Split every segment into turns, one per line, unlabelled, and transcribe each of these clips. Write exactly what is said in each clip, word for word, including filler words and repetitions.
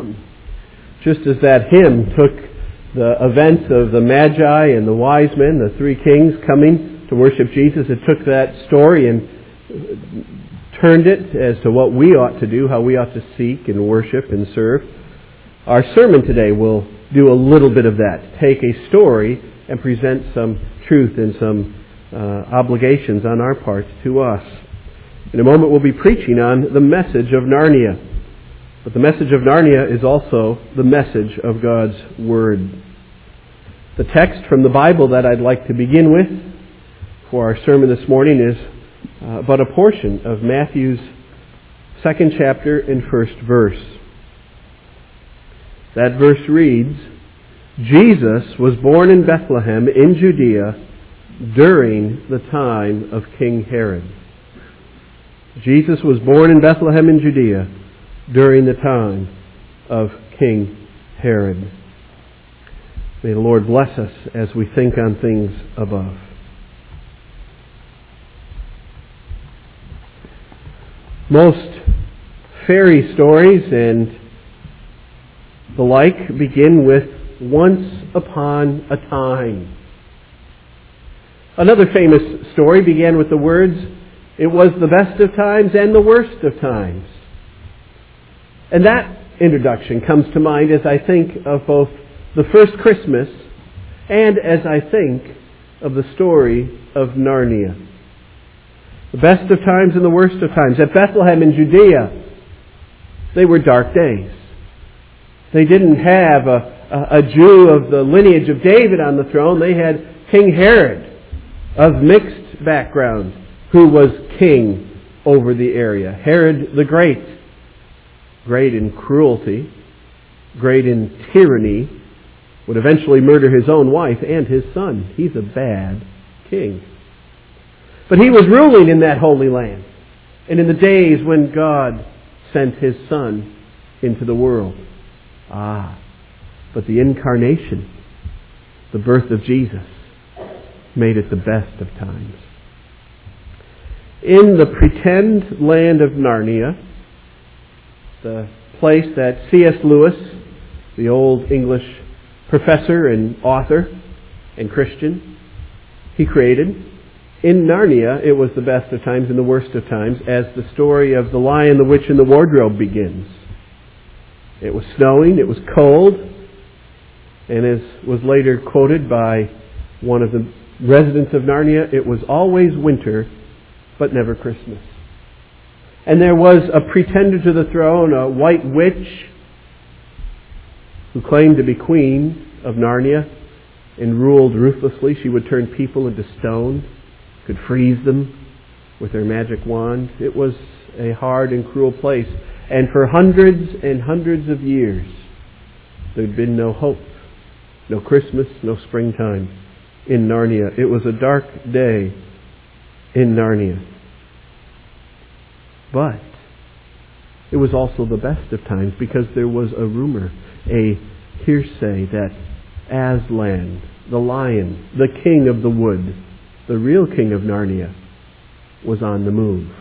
come. Just as that hymn took the events of the Magi and the wise men, the three kings coming to worship Jesus, it took that story and turned it as to what we ought to do, how we ought to seek and worship and serve. Our sermon today will do a little bit of that. Take a story and present some truth and some uh, obligations on our part to us. In a moment we'll be preaching on the message of Narnia. But the message of Narnia is also the message of God's Word. The text from the Bible that I'd like to begin with for our sermon this morning is uh, but a portion of Matthew's second chapter and first verse. That verse reads, Jesus was born in Bethlehem in Judea during the time of King Herod. Jesus was born in Bethlehem in Judea during the time of King Herod. May the Lord bless us as we think on things above. Most fairy stories and the like begin with once upon a time. Another famous story began with the words, it was the best of times and the worst of times. And that introduction comes to mind as I think of both the first Christmas and as I think of the story of Narnia. The best of times and the worst of times. At Bethlehem in Judea, they were dark days. They didn't have a, a, a Jew of the lineage of David on the throne. They had King Herod of mixed background who was king over the area. Herod the Great. Great in cruelty, great in tyranny, would eventually murder his own wife and his son. He's a bad king. But he was ruling in that holy land, and in the days when God sent his Son into the world. Ah, but the incarnation, the birth of Jesus, made it the best of times. In the pretend land of Narnia, the place that C S Lewis, the old English professor and author and Christian, he created. In Narnia, it was the best of times and the worst of times as the story of the Lion, the Witch, and the Wardrobe begins. It was snowing, it was cold, and as was later quoted by one of the residents of Narnia, it was always winter, but never Christmas. And there was a pretender to the throne, a white witch, who claimed to be queen of Narnia and ruled ruthlessly. She would turn people into stone, could freeze them with her magic wand. It was a hard and cruel place. And for hundreds and hundreds of years, there had been no hope, no Christmas, no springtime in Narnia. It was a dark day in Narnia. But it was also the best of times because there was a rumor, a hearsay that Aslan, the lion, the king of the wood, the real king of Narnia, was on the move.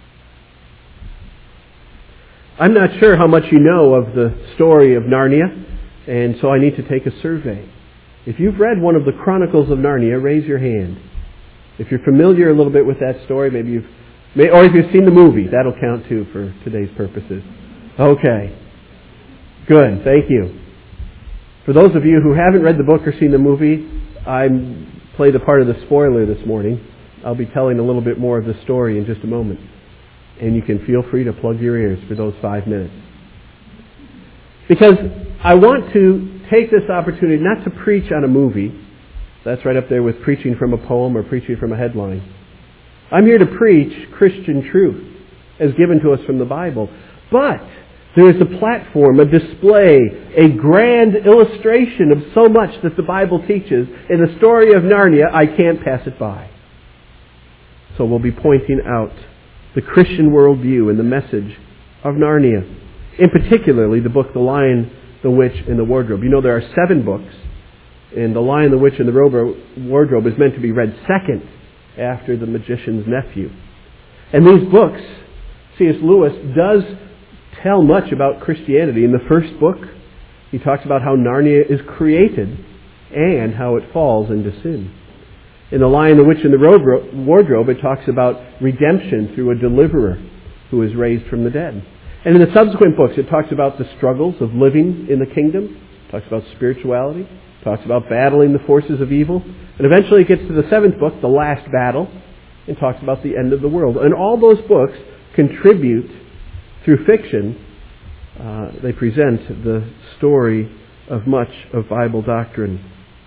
I'm not sure how much you know of the story of Narnia, and so I need to take a survey. If you've read one of the Chronicles of Narnia, raise your hand. If you're familiar a little bit with that story, maybe you've May, or if you've seen the movie, that'll count too for today's purposes. Okay. Good. Thank you. For those of you who haven't read the book or seen the movie, I play the part of the spoiler this morning. I'll be telling a little bit more of the story in just a moment. And you can feel free to plug your ears for those five minutes. Because I want to take this opportunity not to preach on a movie. That's right up there with preaching from a poem or preaching from a headline. I'm here to preach Christian truth as given to us from the Bible. But there is a platform, a display, a grand illustration of so much that the Bible teaches. In the story of Narnia, I can't pass it by. So we'll be pointing out the Christian worldview and the message of Narnia. In particularly the book The Lion, the Witch, and the Wardrobe. You know there are seven books, and The Lion, the Witch, and the Wardrobe is meant to be read second after The Magician's Nephew. And these books, C S Lewis does tell much about Christianity. In the first book, he talks about how Narnia is created and how it falls into sin. In The Lion, the Witch, and the Wardrobe, it talks about redemption through a deliverer who is raised from the dead. And in the subsequent books, it talks about the struggles of living in the kingdom, talks about spirituality, talks about battling the forces of evil, and eventually it gets to the seventh book, The Last Battle, and talks about the end of the world. And all those books contribute, through fiction, uh, they present the story of much of Bible doctrine.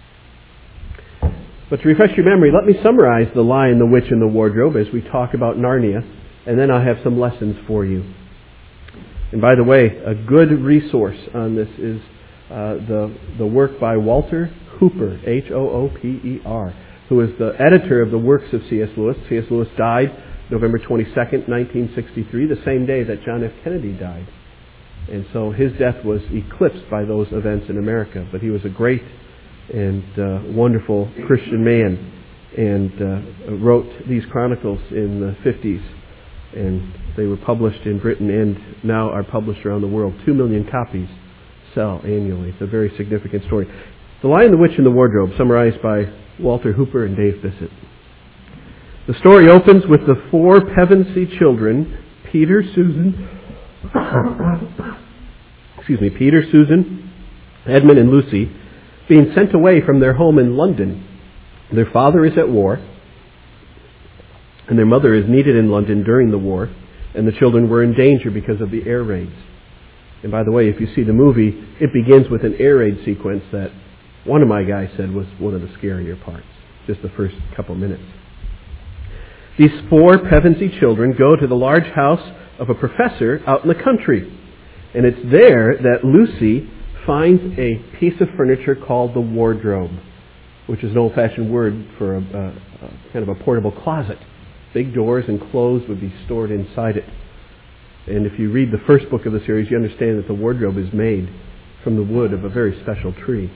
But to refresh your memory, let me summarize The Lion, the Witch, and the Wardrobe as we talk about Narnia, and then I have some lessons for you. And by the way, a good resource on this is uh, the the work by Walter Hooper, H O O P E R, who is the editor of the works of C S Lewis. C S Lewis died November twenty-second, nineteen sixty-three, the same day that John F. Kennedy died. And so his death was eclipsed by those events in America. But he was a great and uh, wonderful Christian man, and uh, wrote these chronicles in the fifties. And they were published in Britain and now are published around the world. Two million copies sell annually. It's a very significant story. The Lion, the Witch, and the Wardrobe, summarized by Walter Hooper and Dave Bissett. The story opens with the four Pevensey children, Peter, Susan, excuse me, Peter, Susan, Edmund, and Lucy, being sent away from their home in London. Their father is at war, and their mother is needed in London during the war, and the children were in danger because of the air raids. And by the way, if you see the movie, it begins with an air raid sequence that one of my guys said was one of the scarier parts, just the first couple minutes. These four Pevensey children go to the large house of a professor out in the country. And it's there that Lucy finds a piece of furniture called the wardrobe, which is an old-fashioned word for a, a, a kind of a portable closet. Big doors and clothes would be stored inside it. And if you read the first book of the series, you understand that the wardrobe is made from the wood of a very special tree.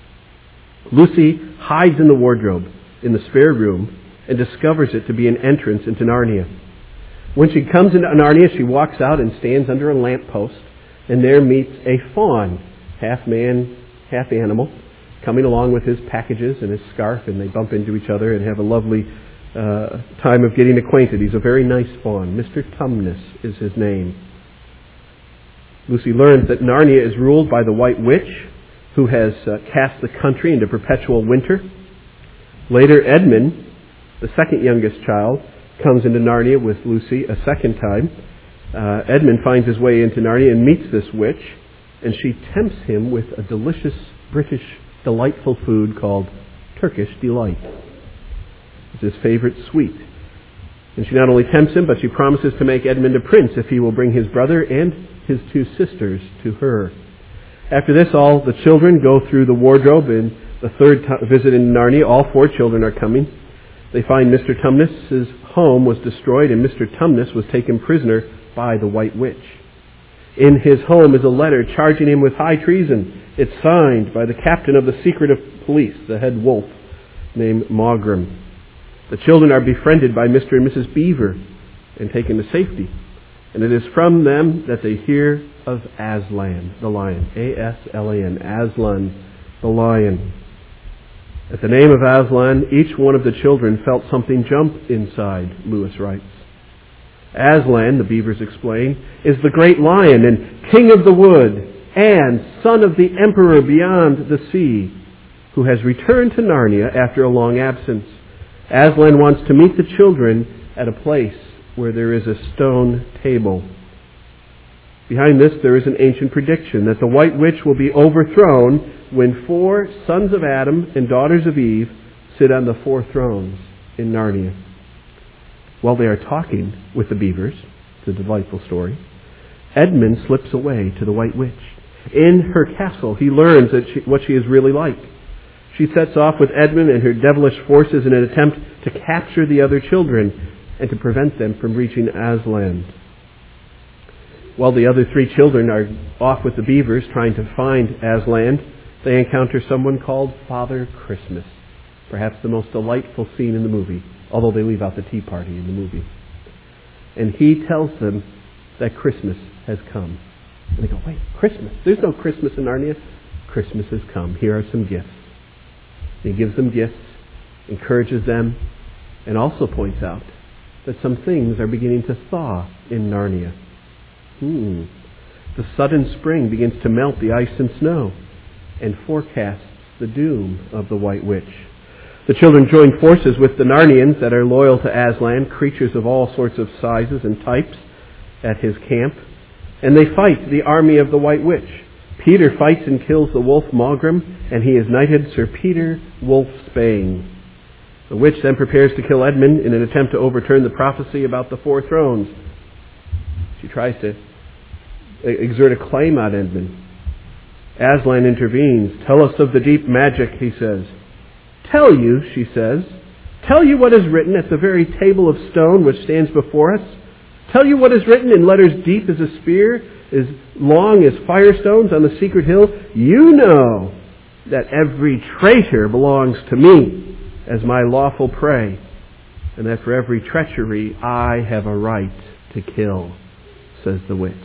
Lucy hides in the wardrobe in the spare room and discovers it to be an entrance into Narnia. When she comes into Narnia, she walks out and stands under a lamppost, and there meets a faun, half man, half animal, coming along with his packages and his scarf, and they bump into each other and have a lovely uh, time of getting acquainted. He's a very nice faun. Mister Tumnus is his name. Lucy learns that Narnia is ruled by the White Witch, who has uh, cast the country into perpetual winter. Later, Edmund, the second youngest child, comes into Narnia with Lucy a second time. Uh, Edmund finds his way into Narnia and meets this witch, and she tempts him with a delicious British delightful food called Turkish Delight. It's his favorite sweet. And she not only tempts him, but she promises to make Edmund a prince if he will bring his brother and his two sisters to her. After this, all the children go through the wardrobe, and the third t- visit in Narnia, all four children are coming. They find Mister Tumnus' home was destroyed, and Mister Tumnus was taken prisoner by the White Witch. In his home is a letter charging him with high treason. It's signed by the captain of the secret of police, the head wolf, named Mogram. The children are befriended by Mister and Missus Beaver and taken to safety. And it is from them that they hear of Aslan, the lion. A S L A N, Aslan, the lion. At the name of Aslan, each one of the children felt something jump inside, Lewis writes. Aslan, the Beavers explain, is the great lion and king of the wood and son of the emperor beyond the sea, who has returned to Narnia after a long absence. Aslan wants to meet the children at a place where there is a stone table. Behind this, there is an ancient prediction that the White Witch will be overthrown when four sons of Adam and daughters of Eve sit on the four thrones in Narnia. While they are talking with the Beavers, it's a delightful story, Edmund slips away to the White Witch. In her castle, he learns that she, what she is really like. She sets off with Edmund and her devilish forces in an attempt to capture the other children and to prevent them from reaching Aslan. While the other three children are off with the Beavers trying to find Aslan, they encounter someone called Father Christmas, perhaps the most delightful scene in the movie, although they leave out the tea party in the movie. And he tells them that Christmas has come. And they go, wait, Christmas? There's no Christmas in Narnia. Christmas has come. Here are some gifts. And he gives them gifts, encourages them, and also points out that some things are beginning to thaw in Narnia. Hmm. The sudden spring begins to melt the ice and snow and forecasts the doom of the White Witch. The children join forces with the Narnians that are loyal to Aslan, creatures of all sorts of sizes and types, at his camp, and they fight the army of the White Witch. Peter fights and kills the wolf Maugrim, and he is knighted Sir Peter Wolfsbane. The witch then prepares to kill Edmund in an attempt to overturn the prophecy about the four thrones. She tries to exert a claim on Edmund. Aslan intervenes. Tell us of the deep magic, he says. Tell you, she says. Tell you what is written at the very table of stone which stands before us. Tell you what is written in letters deep as a spear, as long as firestones on the secret hill. You know that every traitor belongs to me as my lawful prey, and that for every treachery I have a right to kill, says the witch.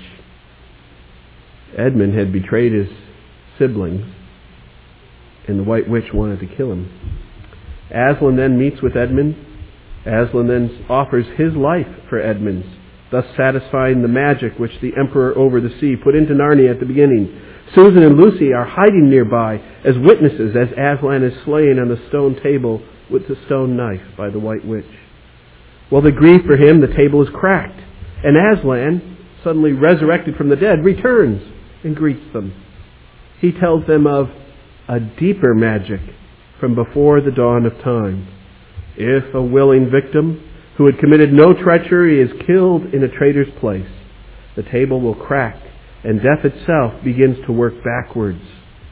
Edmund had betrayed his siblings, and the White Witch wanted to kill him. Aslan then meets with Edmund. Aslan then offers his life for Edmund's, thus satisfying the magic which the Emperor over the sea put into Narnia at the beginning. Susan and Lucy are hiding nearby as witnesses as Aslan is slain on the stone table with the stone knife by the White Witch. While they grieve for him, the table is cracked, and Aslan, suddenly resurrected from the dead, returns and greets them. He tells them of a deeper magic from before the dawn of time. If a willing victim who had committed no treachery is killed in a traitor's place, the table will crack and death itself begins to work backwards.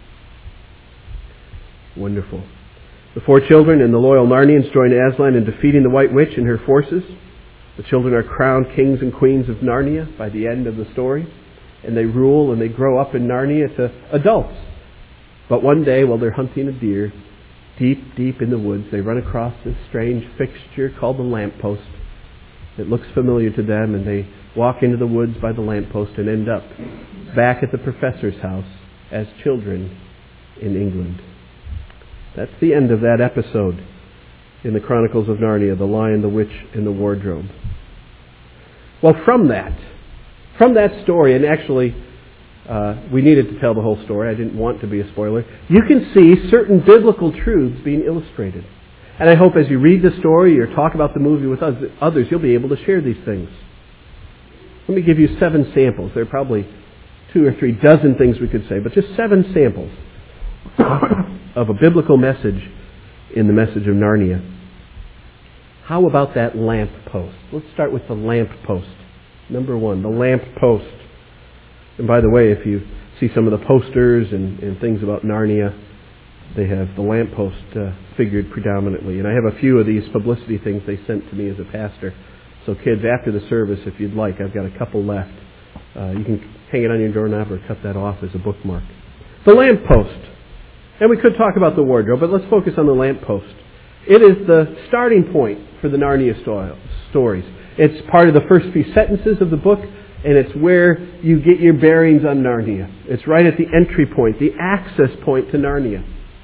Wonderful. The four children and the loyal Narnians join Aslan in defeating the White Witch and her forces. The children are crowned kings and queens of Narnia by the end of the story, and they rule and they grow up in Narnia to adults. But one day, while they're hunting a deer, deep, deep in the woods, they run across this strange fixture called the lamppost. It looks familiar to them, and they walk into the woods by the lamppost and end up back at the professor's house as children in England. That's the end of that episode in the Chronicles of Narnia, The Lion, the Witch, and the Wardrobe. Well, from that, from that story, and actually uh, we needed to tell the whole story. I didn't want to be a spoiler. You can see certain biblical truths being illustrated. And I hope as you read the story or talk about the movie with others, you'll be able to share these things. Let me give you seven samples. There are probably two or three dozen things we could say, but just seven samples of a biblical message in the message of Narnia. How about that lamp post? Let's start with the lamp post. Number one, the lamp post. And by the way, if you see some of the posters and, and things about Narnia, they have the lamp post uh, figured predominantly. And I have a few of these publicity things they sent to me as a pastor. So kids, after the service, if you'd like, I've got a couple left. Uh, you can hang it on your doorknob or cut that off as a bookmark. The lamp post. And we could talk about the wardrobe, but let's focus on the lamp post. It is the starting point for the Narnia sto- stories. It's part of the first few sentences of the book, and it's where you get your bearings on Narnia. It's right at the entry point, the access point to Narnia.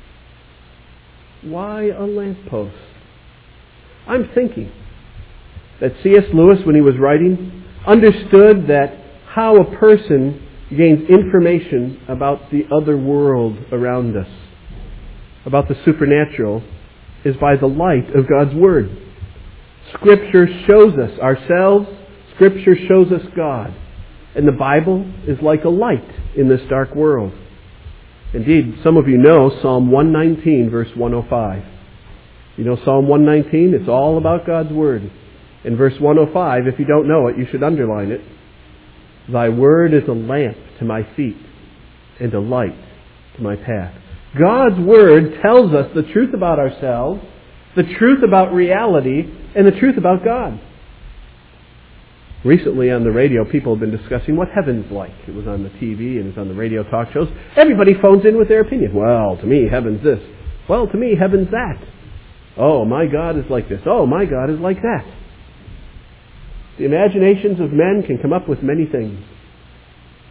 Why a lamppost? I'm thinking that C S Lewis, when he was writing, understood that how a person gains information about the other world around us, about the supernatural, is by the light of God's Word. Scripture shows us ourselves. Scripture shows us God. And the Bible is like a light in this dark world. Indeed, some of you know Psalm one nineteen, verse one oh five. You know Psalm one nineteen? It's all about God's Word. In verse one oh five, if you don't know it, you should underline it. Thy Word is a lamp to my feet and a light to my path. God's Word tells us the truth about ourselves, the truth about reality, and the truth about God. Recently on the radio, people have been discussing what heaven's like. It was on the T V and it's on the radio talk shows. Everybody phones in with their opinion. Well, to me, heaven's this. Well, to me, heaven's that. Oh, my God is like this. Oh, my God is like that. The imaginations of men can come up with many things.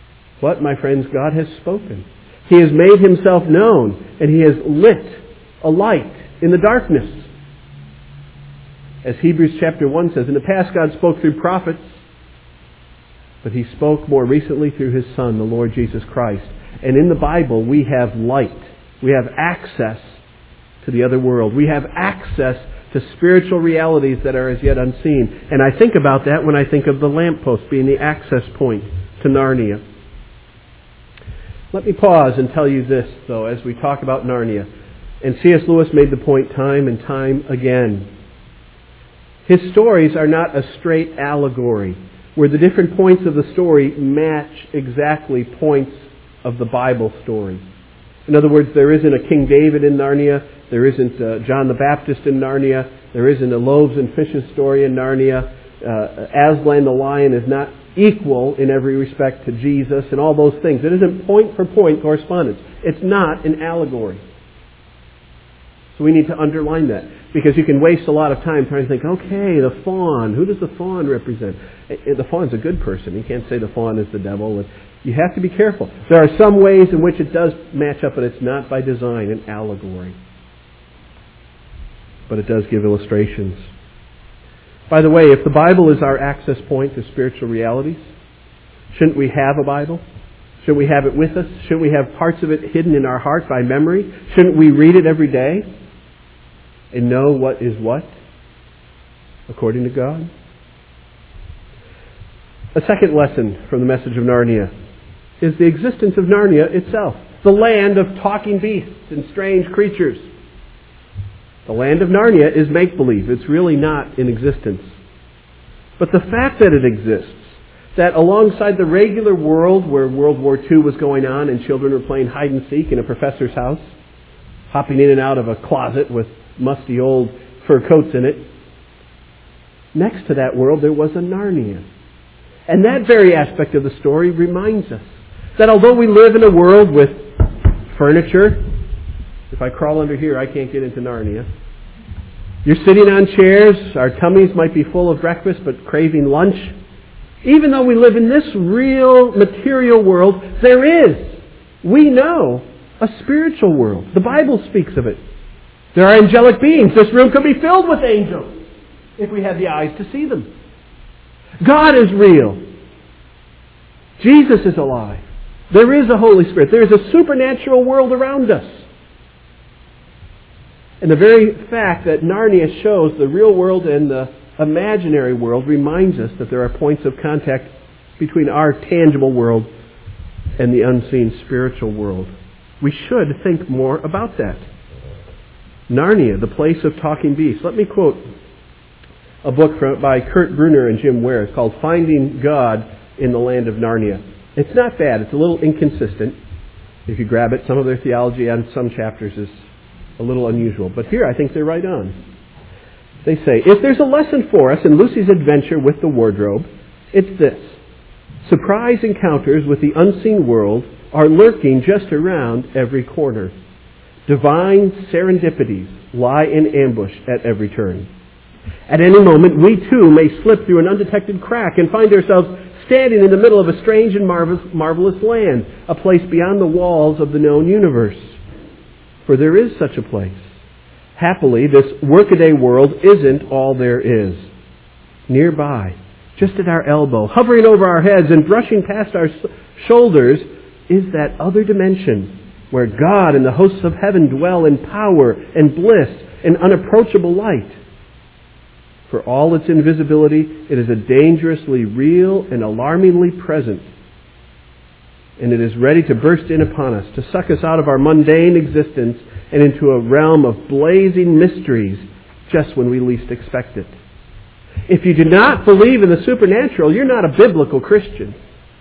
But, my friends, God has spoken. He has made Himself known, and He has lit a light in the darkness. As Hebrews chapter one says, in the past God spoke through prophets, but He spoke more recently through His Son, the Lord Jesus Christ. And in the Bible we have light. We have access to the other world. We have access to spiritual realities that are as yet unseen. And I think about that when I think of the lamppost being the access point to Narnia. Let me pause and tell you this, though, as we talk about Narnia. And C S Lewis made the point time and time again. His stories are not a straight allegory, where the different points of the story match exactly points of the Bible story. In other words, there isn't a King David in Narnia, there isn't uh, John the Baptist in Narnia, there isn't a loaves and fishes story in Narnia, uh, Aslan the lion is not equal in every respect to Jesus and all those things. It isn't point for point correspondence. It's not an allegory. So we need to underline that, because you can waste a lot of time trying to think, okay, the fawn, who does the fawn represent? The fawn's a good person. You can't say the fawn is the devil. You have to be careful. There are some ways in which it does match up, but it's not by design an allegory. But it does give illustrations. By the way, if the Bible is our access point to spiritual realities, shouldn't we have a Bible? Shouldn't we have it with us? Shouldn't we have parts of it hidden in our heart by memory? Shouldn't we read it every day and know what is what according to God? A second lesson from the message of Narnia is the existence of Narnia itself, the land of talking beasts and strange creatures. The land of Narnia is make-believe. It's really not in existence. But the fact that it exists, that alongside the regular world where World War Two was going on and children were playing hide-and-seek in a professor's house, hopping in and out of a closet with musty old fur coats in it, next to that world there was a Narnia. And that very aspect of the story reminds us that although we live in a world with furniture, if I crawl under here, I can't get into Narnia. You're sitting on chairs, our tummies might be full of breakfast but craving lunch. Even though we live in this real material world, there is, we know, a spiritual world. The Bible speaks of it. There are angelic beings. This room could be filled with angels if we had the eyes to see them. God is real. Jesus is alive. There is a Holy Spirit. There is a supernatural world around us. And the very fact that Narnia shows the real world and the imaginary world reminds us that there are points of contact between our tangible world and the unseen spiritual world. We should think more about that. Narnia, the place of talking beasts. Let me quote a book from, by Kurt Brunner and Jim Ware. It's called Finding God in the Land of Narnia. It's not bad. It's a little inconsistent. If you grab it, some of their theology on some chapters is a little unusual. But here I think they're right on. They say, if there's a lesson for us in Lucy's adventure with the wardrobe, it's this. Surprise encounters with the unseen world are lurking just around every corner. Divine serendipities lie in ambush at every turn. At any moment, we too may slip through an undetected crack and find ourselves standing in the middle of a strange and marvelous, marvelous land, a place beyond the walls of the known universe. For there is such a place. Happily, this workaday world isn't all there is. Nearby, just at our elbow, hovering over our heads and brushing past our shoulders, is that other dimension where God and the hosts of heaven dwell in power and bliss and unapproachable light. For all its invisibility, it is a dangerously real and alarmingly present. And it is ready to burst in upon us, to suck us out of our mundane existence and into a realm of blazing mysteries just when we least expect it. If you do not believe in the supernatural, you're not a biblical Christian.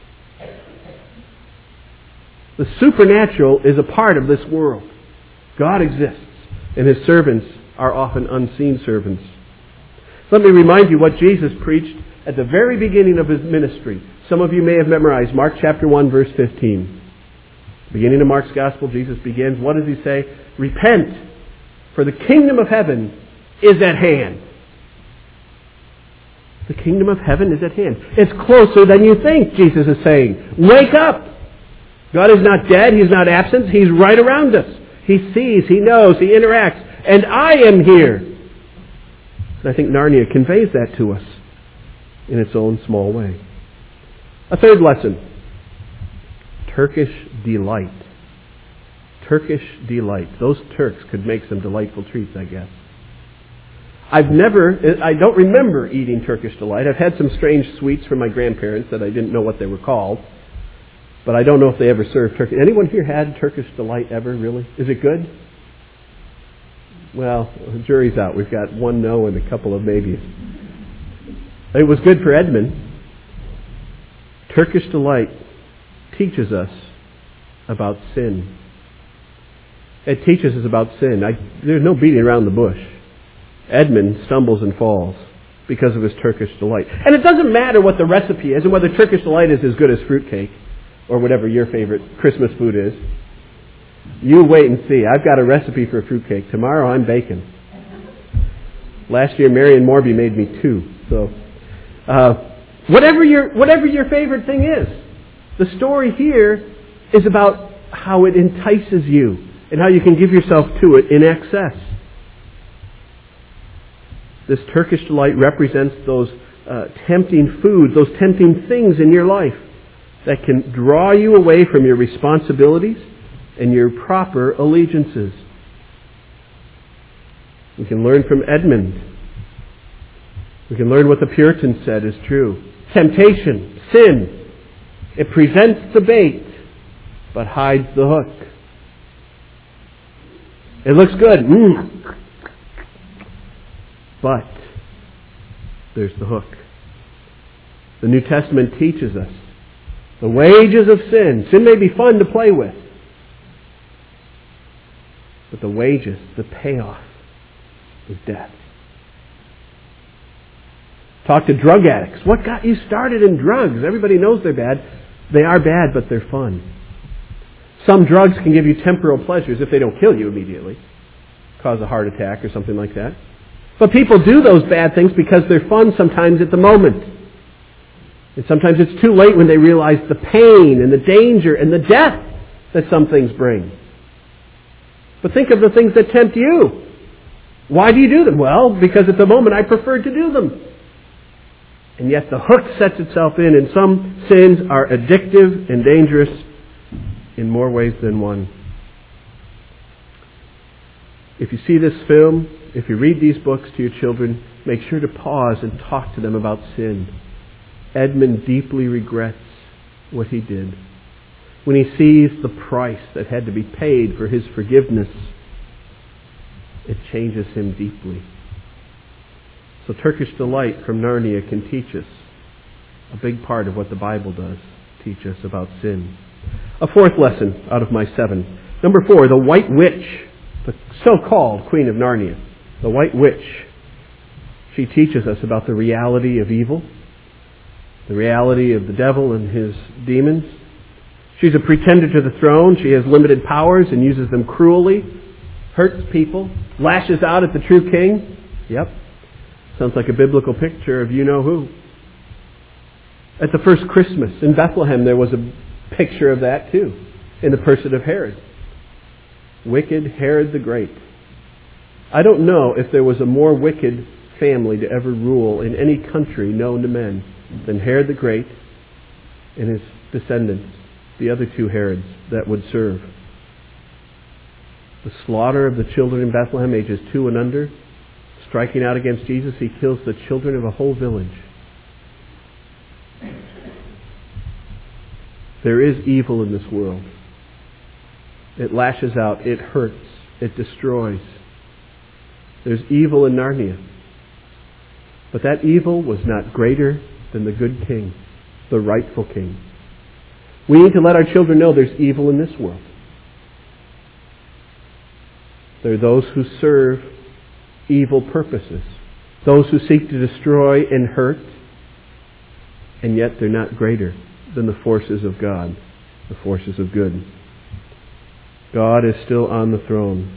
The supernatural is a part of this world. God exists, and His servants are often unseen servants. Let me remind you what Jesus preached at the very beginning of His ministry. Some of you may have memorized Mark chapter one, verse fifteen. Beginning of Mark's Gospel, Jesus begins. What does He say? Repent, for the kingdom of heaven is at hand. The kingdom of heaven is at hand. It's closer than you think, Jesus is saying. Wake up. God is not dead. He's not absent. He's right around us. He sees, He knows, He interacts. And I am here. And I think Narnia conveys that to us in its own small way. A third lesson. Turkish delight. Turkish delight. Those Turks could make some delightful treats, I guess. I've never, I don't remember eating Turkish delight. I've had some strange sweets from my grandparents that I didn't know what they were called. But I don't know if they ever served Turkish. Anyone here had Turkish delight ever, really? Is it good? Well, the jury's out. We've got one no and a couple of maybes. It was good for Edmund. Turkish delight teaches us about sin. It teaches us about sin. I, there's no beating around the bush. Edmund stumbles and falls because of his Turkish delight. And it doesn't matter what the recipe is and whether Turkish delight is as good as fruitcake or whatever your favorite Christmas food is. You wait and see. I've got a recipe for a fruitcake. Tomorrow I'm baking. Last year Marion Morby made me two. So, uh, whatever your whatever your favorite thing is, the story here is about how it entices you and how you can give yourself to it in excess. This Turkish delight represents those uh, tempting foods, those tempting things in your life that can draw you away from your responsibilities and your proper allegiances. We can learn from Edmund. We can learn what the Puritans said is true. Temptation, sin, it presents the bait, but hides the hook. It looks good. Mm. But there's the hook. The New Testament teaches us the wages of sin. Sin may be fun to play with, but the wages, the payoff, is death. Talk to drug addicts. What got you started in drugs? Everybody knows they're bad. They are bad, but they're fun. Some drugs can give you temporal pleasures if they don't kill you immediately, cause a heart attack or something like that. But people do those bad things because they're fun sometimes at the moment. And sometimes it's too late when they realize the pain and the danger and the death that some things bring. But think of the things that tempt you. Why do you do them? Well, because at the moment I prefer to do them. And yet the hook sets itself in, and some sins are addictive and dangerous in more ways than one. If you see this film, if you read these books to your children, make sure to pause and talk to them about sin. Edmund deeply regrets what he did. When he sees the price that had to be paid for his forgiveness, it changes him deeply. So Turkish delight from Narnia can teach us a big part of what the Bible does teach us about sin. A fourth lesson out of my seven. Number four, the White Witch, the so-called Queen of Narnia. The White Witch. She teaches us about the reality of evil, the reality of the devil and his demons. She's a pretender to the throne. She has limited powers and uses them cruelly, hurts people, lashes out at the true king. Yep. Sounds like a biblical picture of you-know-who. At the first Christmas in Bethlehem, there was a picture of that too, in the person of Herod. Wicked Herod the Great. I don't know if there was a more wicked family to ever rule in any country known to men than Herod the Great and his descendants, the other two Herods that would serve. The slaughter of the children in Bethlehem, ages two and under, striking out against Jesus, he kills the children of a whole village. There is evil in this world. It lashes out, it hurts, it destroys. There's evil in Narnia. But that evil was not greater than the good king, the rightful king. We need to let our children know there's evil in this world. There are those who serve evil purposes, those who seek to destroy and hurt, and yet they're not greater than the forces of God, the forces of good. God is still on the throne.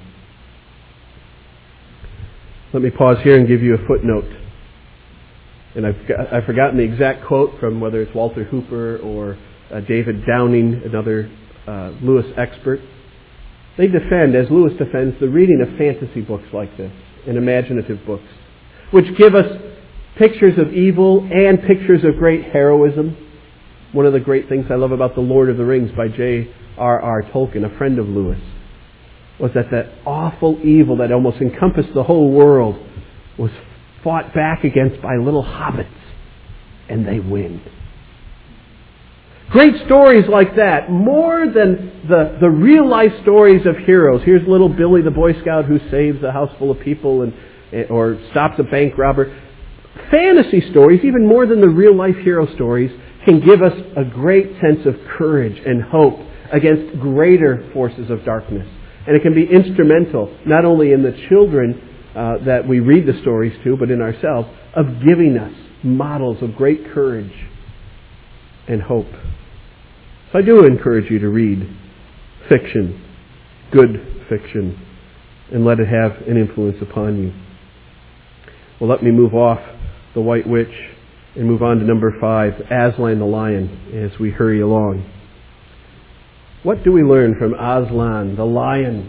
Let me pause here and give you a footnote. And I've, got, I've forgotten the exact quote from whether it's Walter Hooper or uh, David Downing, another uh, Lewis expert. They defend, as Lewis defends, the reading of fantasy books like this and imaginative books, which give us pictures of evil and pictures of great heroism. One of the great things I love about The Lord of the Rings by J R R Tolkien, a friend of Lewis, was that that awful evil that almost encompassed the whole world was fought back against by little hobbits, and they win. Great stories like that, more than the, the real-life stories of heroes. Here's little Billy the Boy Scout who saves a house full of people and or stops a bank robber. Fantasy stories, even more than the real-life hero stories, can give us a great sense of courage and hope against greater forces of darkness. And it can be instrumental, not only in the children uh, that we read the stories to, but in ourselves, of giving us models of great courage and hope. So I do encourage you to read fiction, good fiction, and let it have an influence upon you. Well, let me move off the White Witch and move on to number five, Aslan the Lion, as we hurry along. What do we learn from Aslan the Lion?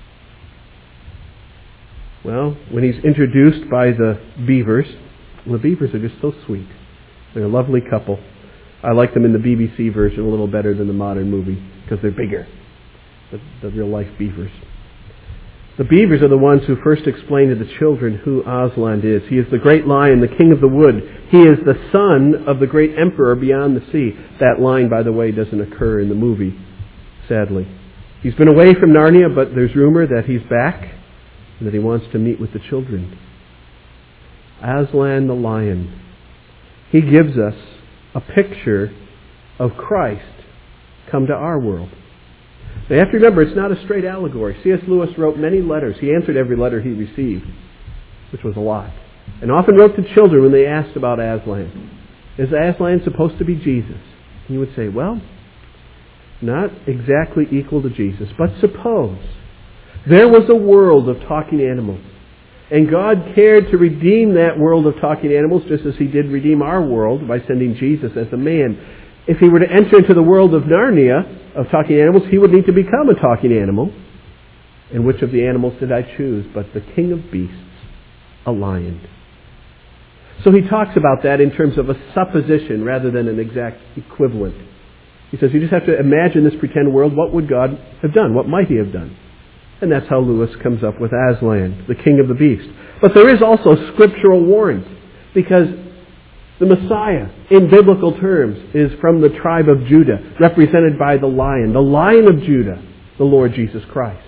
Well, when he's introduced by the beavers, the beavers are just so sweet. They're a lovely couple. I like them in the B B C version a little better than the modern movie because they're bigger, the, the real-life beavers. The beavers are the ones who first explain to the children who Aslan is. He is the great lion, the king of the wood. He is the son of the great emperor beyond the sea. That line, by the way, doesn't occur in the movie, sadly. He's been away from Narnia, but there's rumor that he's back and that he wants to meet with the children. Aslan the lion. He gives us a picture of Christ come to our world. Now you have to remember, it's not a straight allegory. C S Lewis wrote many letters. He answered every letter he received, which was a lot, and often wrote to children when they asked about Aslan. Is Aslan supposed to be Jesus? And he would say, well, not exactly equal to Jesus, but suppose there was a world of talking animals, and God cared to redeem that world of talking animals just as He did redeem our world by sending Jesus as a man. If He were to enter into the world of Narnia, of talking animals, He would need to become a talking animal. And which of the animals did I choose but the king of beasts, a lion? So he talks about that in terms of a supposition rather than an exact equivalent. He says you just have to imagine this pretend world. What would God have done? What might He have done? And that's how Lewis comes up with Aslan, the king of the beast. But there is also scriptural warrant, because the Messiah, in biblical terms, is from the tribe of Judah, represented by the lion, the Lion of Judah, the Lord Jesus Christ.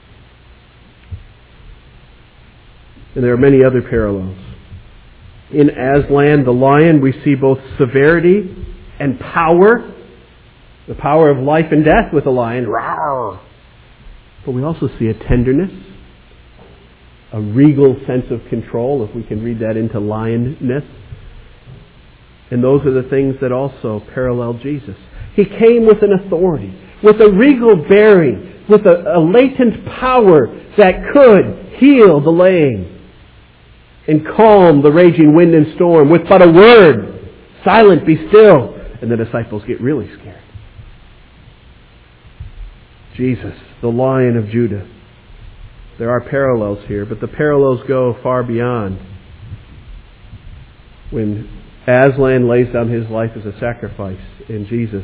And there are many other parallels. In Aslan, the lion, we see both severity and power, the power of life and death with the lion, rawr. But we also see a tenderness, a regal sense of control, if we can read that into lionness. And those are the things that also parallel Jesus. He came with an authority, with a regal bearing, with a, a latent power that could heal the lame and calm the raging wind and storm with but a word, silent, be still. And the disciples get really scared. Jesus, the Lion of Judah. There are parallels here, but the parallels go far beyond. When Aslan lays down his life as a sacrifice, and Jesus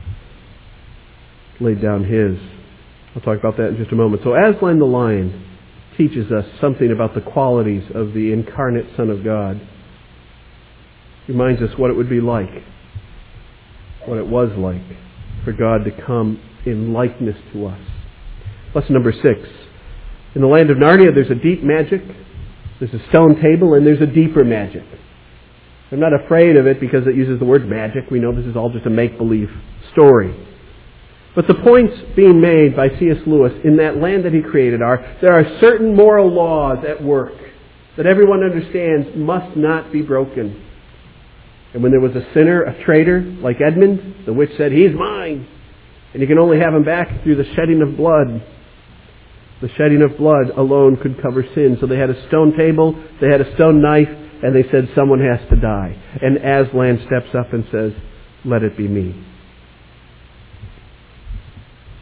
laid down his. I'll talk about that in just a moment. So Aslan the Lion teaches us something about the qualities of the incarnate Son of God. Reminds us what it would be like, what it was like for God to come in likeness to us. Lesson number six. In the land of Narnia, there's a deep magic, there's a stone table, and there's a deeper magic. I'm not afraid of it because it uses the word magic. We know this is all just a make-believe story. But the points being made by C S Lewis in that land that he created are, there are certain moral laws at work that everyone understands must not be broken. And when there was a sinner, a traitor, like Edmund, the witch said, he's mine. And you can only have him back through the shedding of blood. The shedding of blood alone could cover sin. So they had a stone table, they had a stone knife, and they said someone has to die. And Aslan steps up and says, let it be me.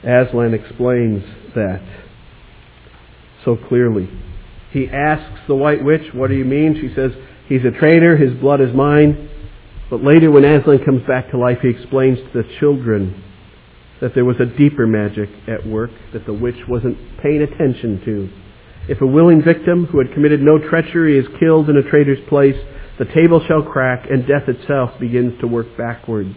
Aslan explains that so clearly. He asks the White Witch, what do you mean? She says, he's a traitor, his blood is mine. But later when Aslan comes back to life, he explains to the children that there was a deeper magic at work that the witch wasn't paying attention to. If a willing victim who had committed no treachery is killed in a traitor's place, the table shall crack and death itself begins to work backwards.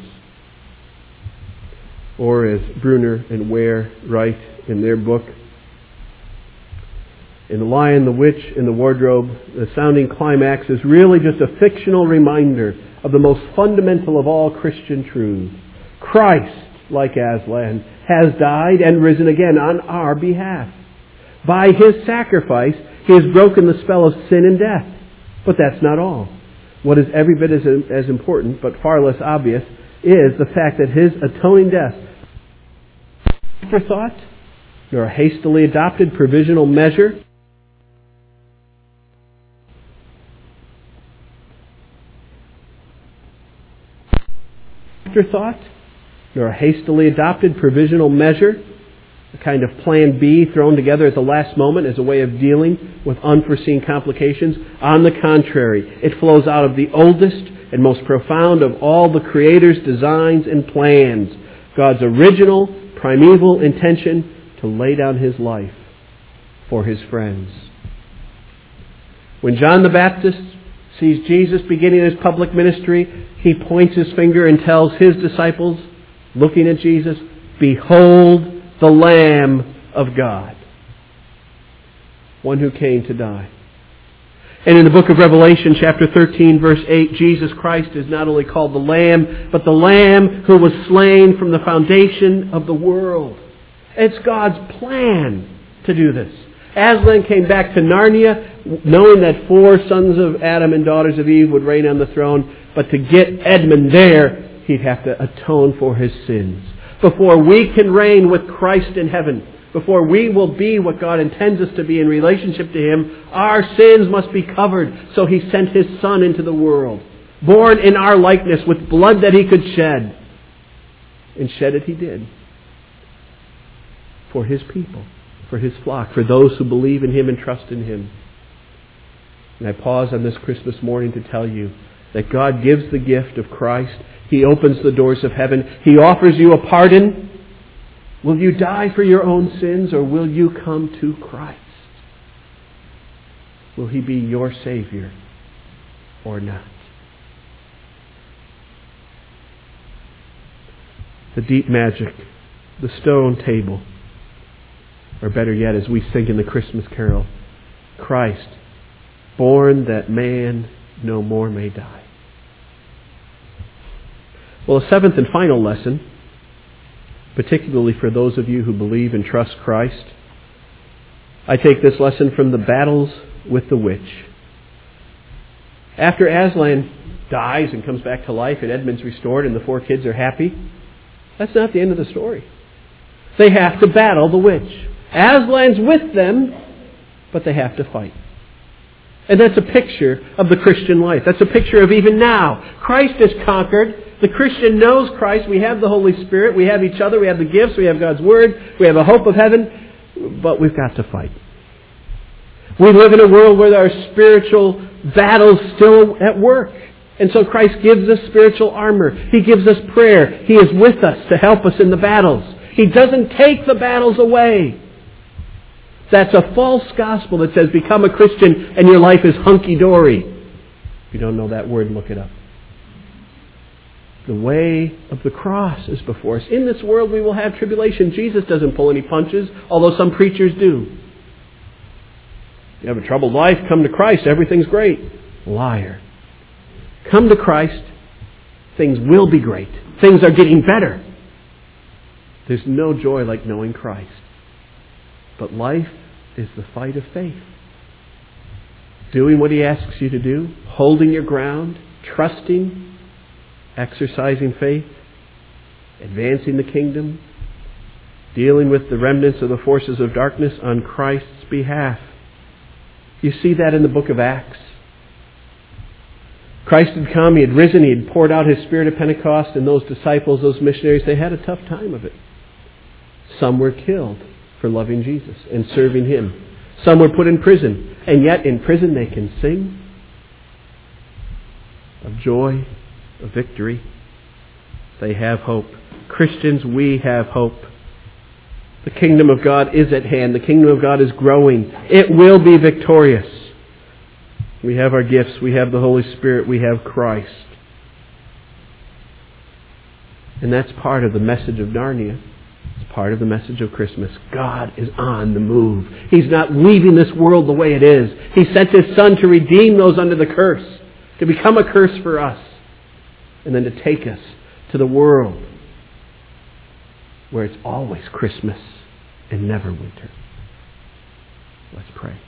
Or as Brunner and Ware write in their book, in The Lion, the Witch, and the Wardrobe, the sounding climax is really just a fictional reminder of the most fundamental of all Christian truths. Christ, like Aslan, has died and risen again on our behalf. By His sacrifice, He has broken the spell of sin and death. But that's not all. What is every bit as, as important, but far less obvious, is the fact that His atoning death, afterthought, nor a hastily adopted provisional measure, afterthought, nor a hastily adopted provisional measure, a kind of plan B thrown together at the last moment as a way of dealing with unforeseen complications. On the contrary, it flows out of the oldest and most profound of all the Creator's designs and plans, God's original, primeval intention to lay down His life for His friends. When John the Baptist sees Jesus beginning His public ministry, he points his finger and tells his disciples, looking at Jesus, "Behold the Lamb of God, one who came to die." And in the book of Revelation, chapter thirteen, verse eight, Jesus Christ is not only called the Lamb, but the Lamb who was slain from the foundation of the world. It's God's plan to do this. Aslan came back to Narnia knowing that four sons of Adam and daughters of Eve would reign on the throne, but to get Edmund there, he'd have to atone for his sins. Before we can reign with Christ in heaven, before we will be what God intends us to be in relationship to Him, our sins must be covered. So He sent His Son into the world, born in our likeness with blood that He could shed. And shed it He did. For His people, for His flock, for those who believe in Him and trust in Him. And I pause on this Christmas morning to tell you that God gives the gift of Christ. He opens the doors of heaven. He offers you a pardon. Will you die for your own sins, or will you come to Christ? Will He be your Savior or not? The deep magic, the stone table, or better yet, as we sing in the Christmas carol, Christ, born that man no more may die. Well, a seventh and final lesson, particularly for those of you who believe and trust Christ, I take this lesson from the battles with the witch. After Aslan dies and comes back to life and Edmund's restored and the four kids are happy, that's not the end of the story. They have to battle the witch. Aslan's with them, but they have to fight. And that's a picture of the Christian life. That's a picture of even now. Christ is conquered. The Christian knows Christ. We have the Holy Spirit. We have each other. We have the gifts. We have God's Word. We have a hope of heaven. But we've got to fight. We live in a world where there are spiritual battles still at work. And so Christ gives us spiritual armor. He gives us prayer. He is with us to help us in the battles. He doesn't take the battles away. That's a false gospel that says become a Christian and your life is hunky-dory. If you don't know that word, look it up. The way of the cross is before us. In this world we will have tribulation. Jesus doesn't pull any punches, although some preachers do. You have a troubled life, come to Christ, everything's great. Liar. Come to Christ, things will be great. Things are getting better. There's no joy like knowing Christ. But life is the fight of faith. Doing what He asks you to do, holding your ground, trusting, exercising faith, advancing the kingdom, dealing with the remnants of the forces of darkness on Christ's behalf. You see that in the book of Acts. Christ had come, He had risen, He had poured out His Spirit at Pentecost, and those disciples, those missionaries, they had a tough time of it. Some were killed for loving Jesus and serving Him. Some were put in prison, and yet in prison they can sing of joy, of victory. They have hope. Christians, we have hope. The kingdom of God is at hand. The kingdom of God is growing. It will be victorious. We have our gifts. We have the Holy Spirit. We have Christ. And that's part of the message of Narnia. It's part of the message of Christmas. God is on the move. He's not leaving this world the way it is. He sent His Son to redeem those under the curse, to become a curse for us, and then to take us to the world where it's always Christmas and never winter. Let's pray.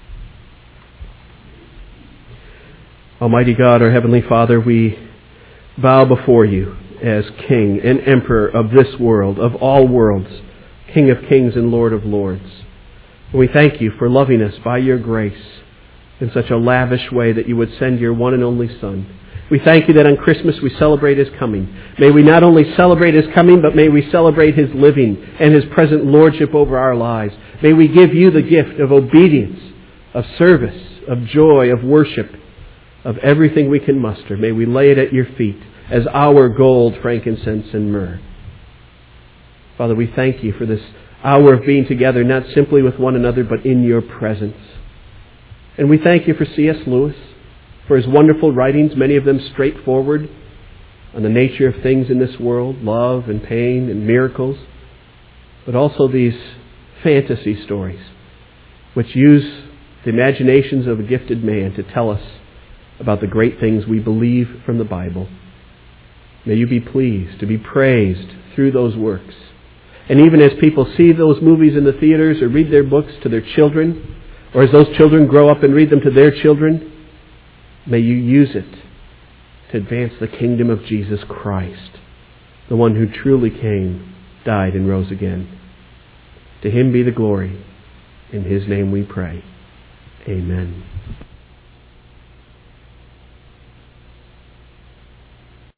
Almighty God, our Heavenly Father, we bow before You as King and Emperor of this world, of all worlds, King of kings and Lord of lords. And we thank You for loving us by Your grace in such a lavish way that You would send Your one and only Son. We thank You that on Christmas we celebrate His coming. May we not only celebrate His coming, but may we celebrate His living and His present lordship over our lives. May we give You the gift of obedience, of service, of joy, of worship, of everything we can muster. May we lay it at Your feet as our gold, frankincense, and myrrh. Father, we thank You for this hour of being together, not simply with one another, but in Your presence. And we thank You for C S Lewis, for his wonderful writings, many of them straightforward on the nature of things in this world, love and pain and miracles, but also these fantasy stories which use the imaginations of a gifted man to tell us about the great things we believe from the Bible. May You be pleased to be praised through those works. And even as people see those movies in the theaters or read their books to their children, or as those children grow up and read them to their children, may You use it to advance the kingdom of Jesus Christ, the one who truly came, died, and rose again. To Him be the glory. In His name we pray. Amen.